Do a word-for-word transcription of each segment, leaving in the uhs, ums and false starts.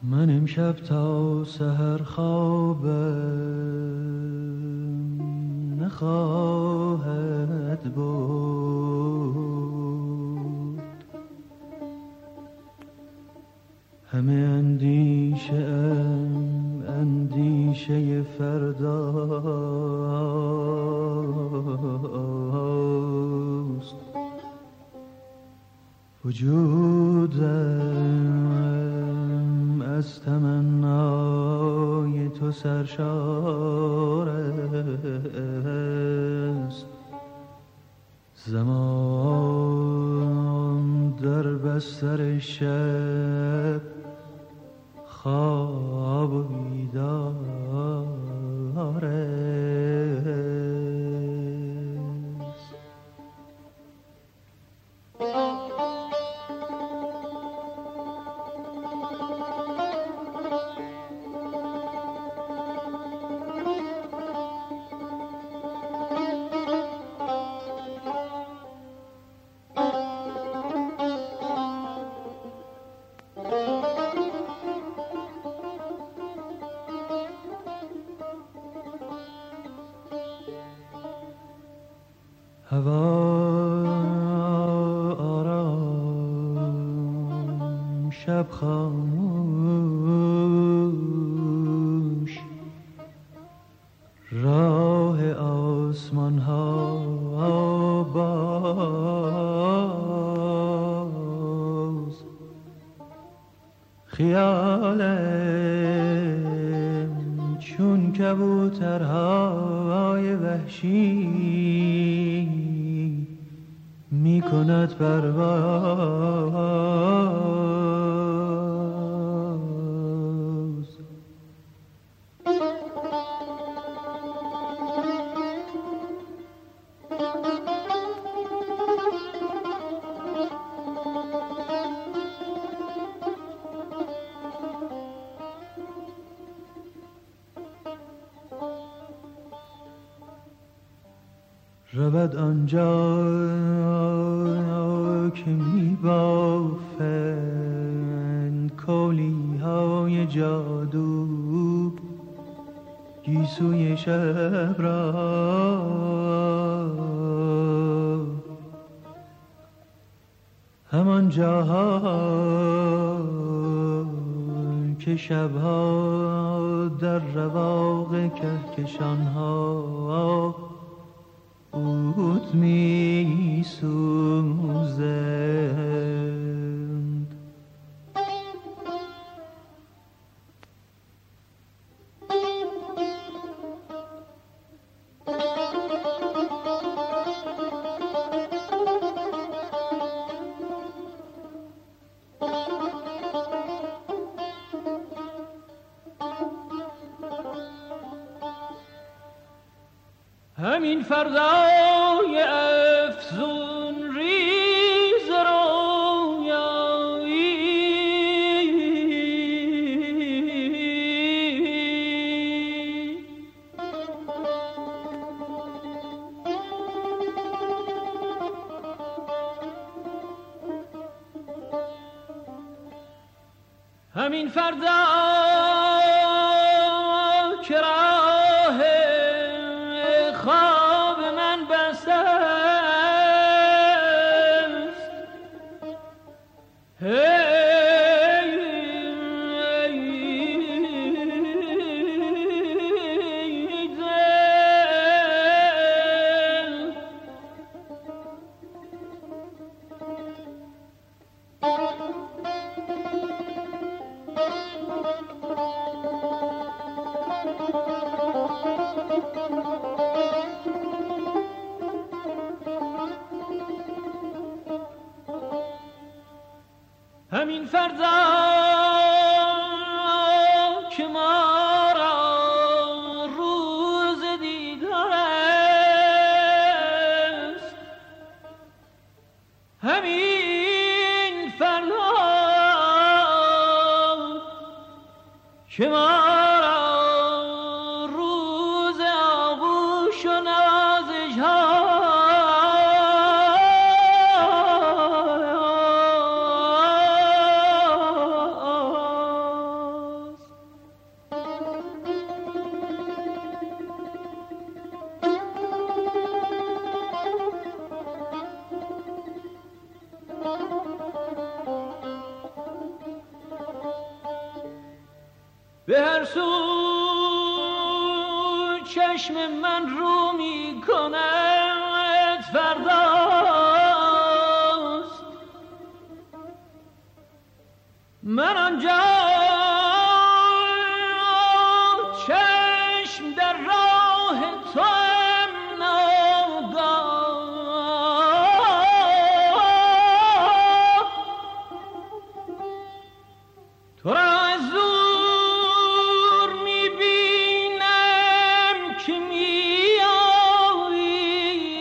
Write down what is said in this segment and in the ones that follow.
من امشب تا سحر خوابم نخواهد بود، همه اندیشه ام اندیشه فرداست. وجودم از تمنای تو سرشار است، زمان در بستر شب خواب و بیدار است. هوا آرام، شب خاموش، راه آسمان ها باز، خیالم چون کبوترهای وحشی می کند پرواز. رود آنجا که می بافند کولی های جادو گیسوی شب را، همان جاها که شبها در رواق کهکشان ها عود می سوزند. همین فردای افزون ریز رویایی همین فردا که راه خواب من بسته است، همین فردا که ما را روز دیدار است، همین فردا که ما را روز آغوش و نوازش ها هر سو چشم من رو می کند فرداست، من آنجا چشم در راه تو تو را از دور میبینم که میایی،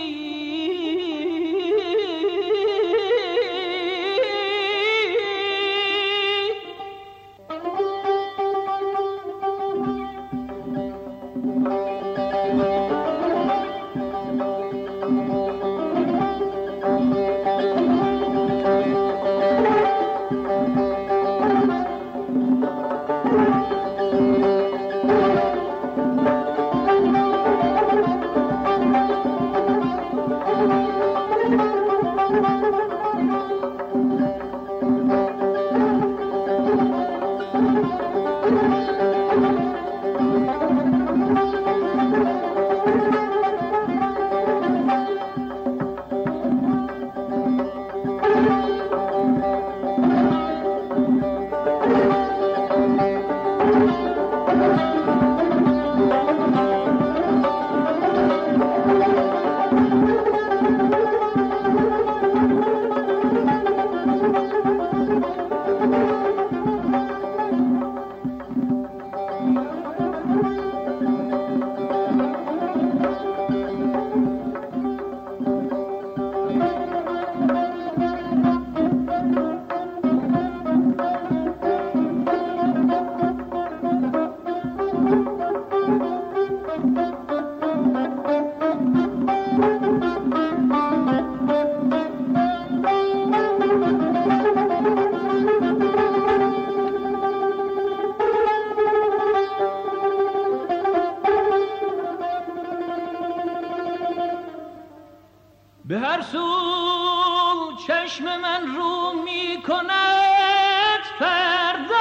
به هر سو چشم من رو می کند فرداست،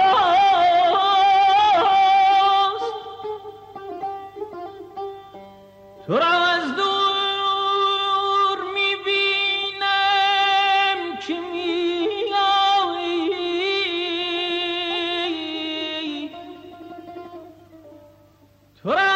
تو را از دور می بینم که می آیی، تو را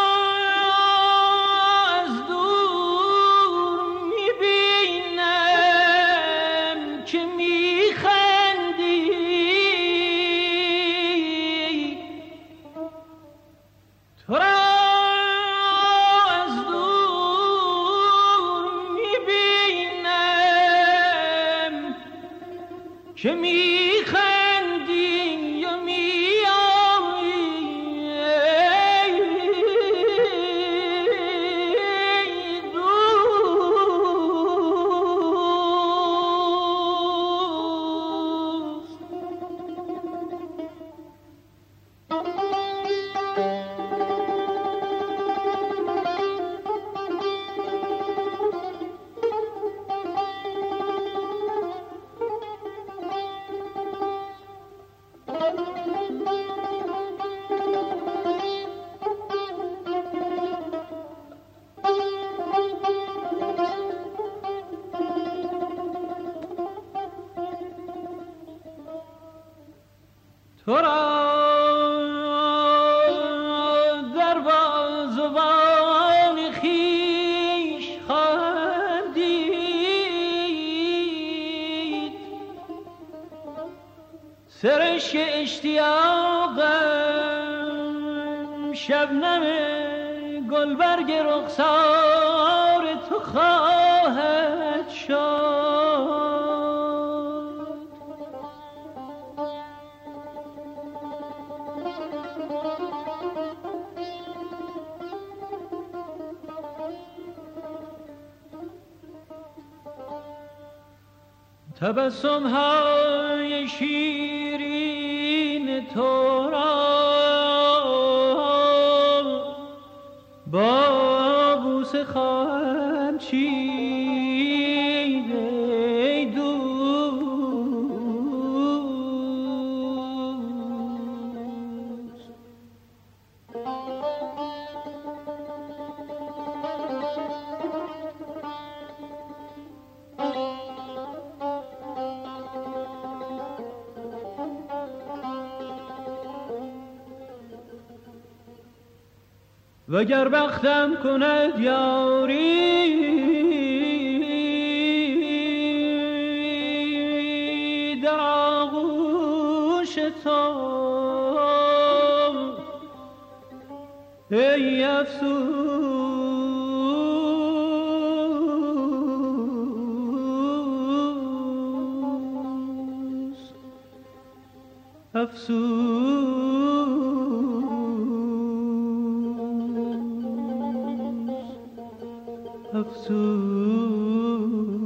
که میخندی یا میایی تو را در بازوان خویش خواهم دید، سرشک اشتیاقم شبنم گلبرگ رخسار تو خواهد شد. تبسم های شیرین تو را با بوسه خواهم چید ای دوست. وگر بختم کند یاری در آغوش تو ای افسوس افسوس افسوس